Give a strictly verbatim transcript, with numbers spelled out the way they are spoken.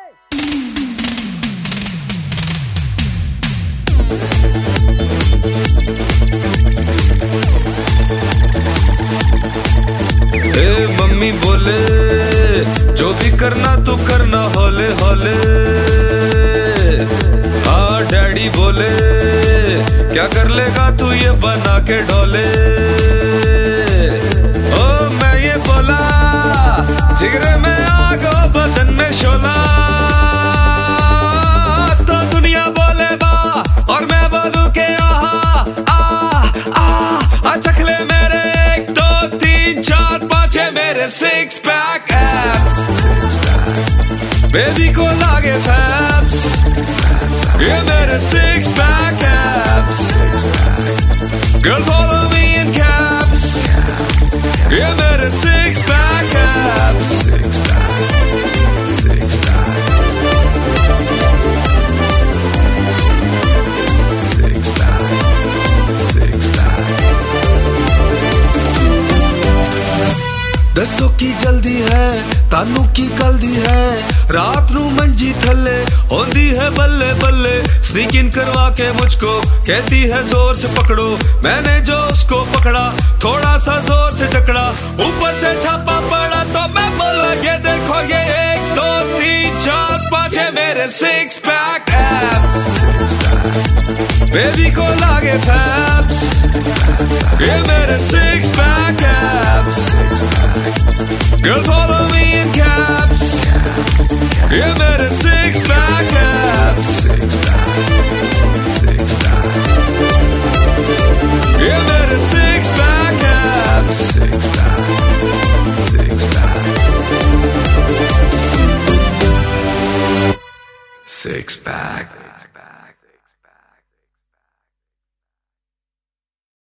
ए mummy बोले जो भी करना तू करना हौले हौले। हाँ डैडी बोले क्या कर लेगा तू ये बना के ढोले। ओ मैं ये बोला जिगरे में आग बदन में शोला। तो दुनिया बोले वाह और मैं बोलूं के आहा आ आ चख ले मेरे एक दो तीन चार पाँच है मेरे सिक्स पैक एब्स। बेबी को लागे फैब्स ये मेरे six pack abs. Girls follow me in cabs ये मेरे सिक्स पैक एब्स। दसो की जल्दी है तानू की कल्दी है रात नू मंजी थल्ले होंदी है बल्ले बल्ले। स्नीक इन करवा के मुझको कहती है जोर से पकड़ो। मैंने जो उसको पकड़ा थोड़ा सा जोर से टकरा। ऊपर से छापा पड़ा तो मैं बोला ये देखो ये एक दो तीन चार पाँच है मेरे सिक्स पैक एब्स। बेबी को लागे फैब्स ये मेरे six pack abs. Girls follow me in cabs ये मेरे six pack abs। ये मेरे six pack abs। Six pack